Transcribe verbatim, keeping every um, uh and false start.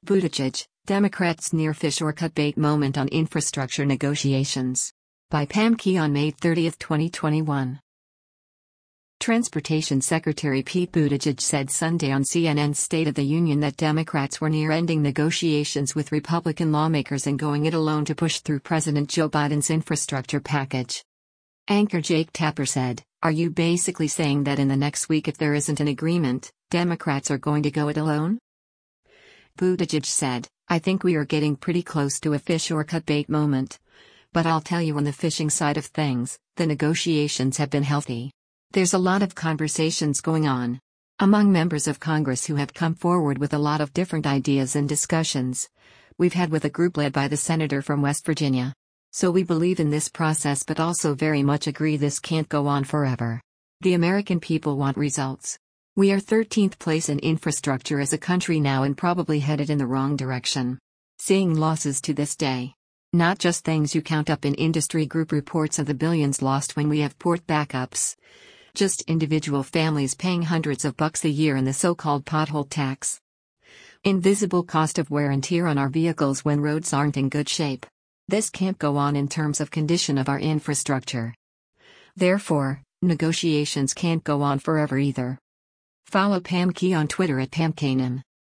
Buttigieg, Democrats' near-fish shortcut bait moment on infrastructure negotiations. By Pam Key on May thirtieth, twenty twenty-one. Transportation Secretary Pete Buttigieg said Sunday on C N N's State of the Union that Democrats were near ending negotiations with Republican lawmakers and going it alone to push through President Joe Biden's infrastructure package. Anchor Jake Tapper said, "Are you basically saying that in the next week, if there isn't an agreement, Democrats are going to go it alone?" Buttigieg said, "I think we are getting pretty close to a fish or cut bait moment. But I'll tell you, on the fishing side of things, the negotiations have been healthy. There's a lot of conversations going on among members of Congress who have come forward with a lot of different ideas and discussions. We've had with a group led by the senator from West Virginia. So we believe in this process, but also very much agree this can't go on forever. The American people want results. We are thirteenth place in infrastructure as a country now and probably headed in the wrong direction. Seeing losses to this day. Not just things you count up in industry group reports of the billions lost when we have port backups. Just individual families paying hundreds of bucks a year in the so-called pothole tax. Invisible cost of wear and tear on our vehicles when roads aren't in good shape. This can't go on in terms of condition of our infrastructure. Therefore, negotiations can't go on forever either." Follow Pam Key on Twitter at Pam Kanem.